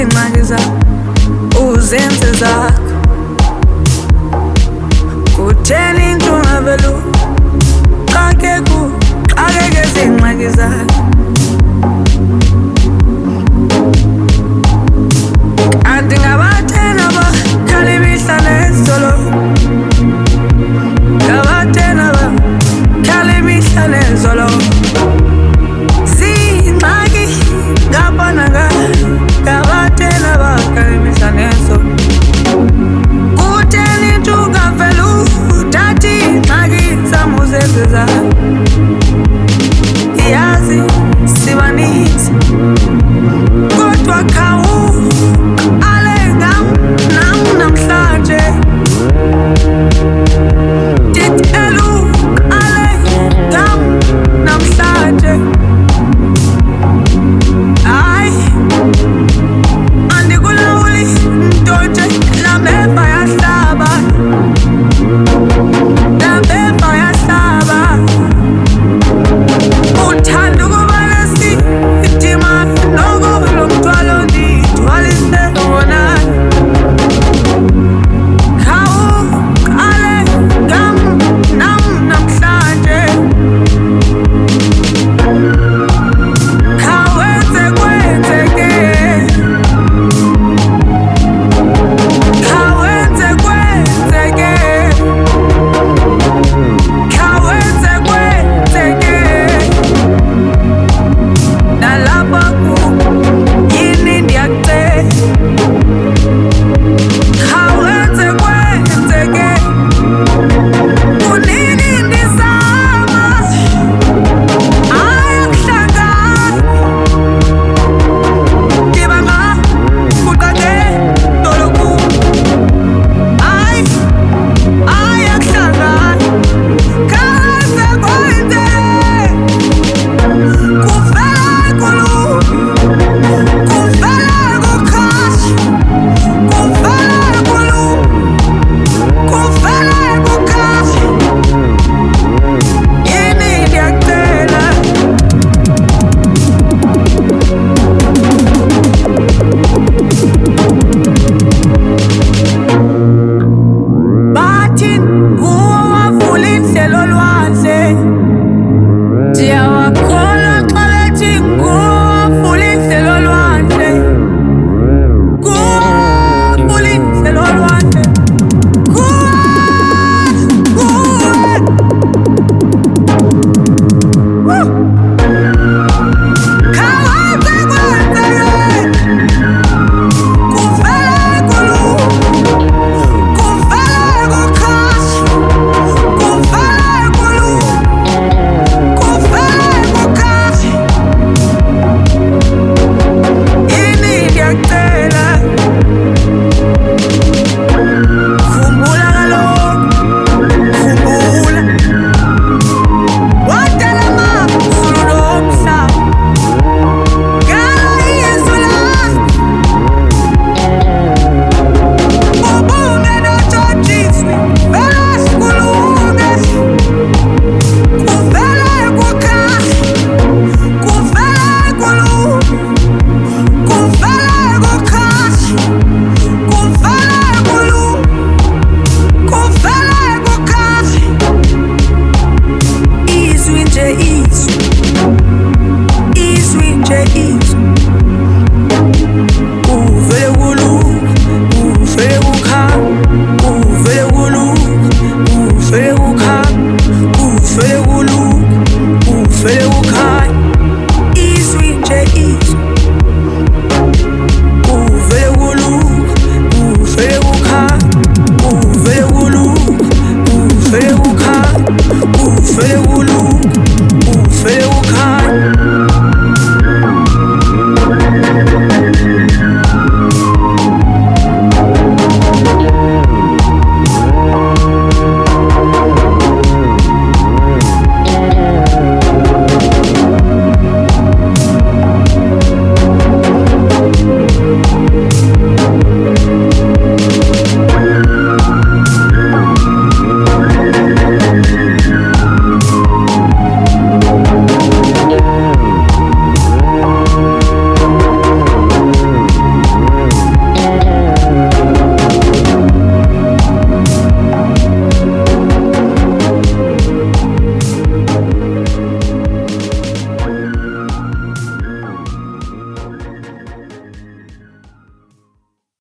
izingxaki zakho uzenze zakho. Kutheni into ungavelu xakeke izingxaki zakho. Kanti ngabathena bakhala imihla nezolo, ngabathena bakhala imihla nezolo. Zingxaki ngabona ngabathena bakhala imihla nezolo. Kutheni into ungavelu uthathe ingxaki zami uzenze zakho. Yazi sibaninzi kodwa nam namhlanje. Ngam namhlanje. Hayi andikulawuli nto nje, lameva yahlaba, lameva yahlaba. Uthanda ukuba nesidima noko lo mthwalo ndithwalise wona. Khawuqale ngam namhlanje. Khawenze kwenzeke, khawenze kwenzeke, khawenze kwenzeke. Nalapha yini ndiyakucela, khawenze kwenzeke. Kunini ndizama ayakuhlangana, ndibanga kuqake doloku. Ayakuhlangana, khawenze kwenzeke. Kuvela kulungu, kuvela kukhasha, kuvela kulungu, kuvela kukhasha. Yini ndiyakucela, bathi nguwe wavula indlela olwandle.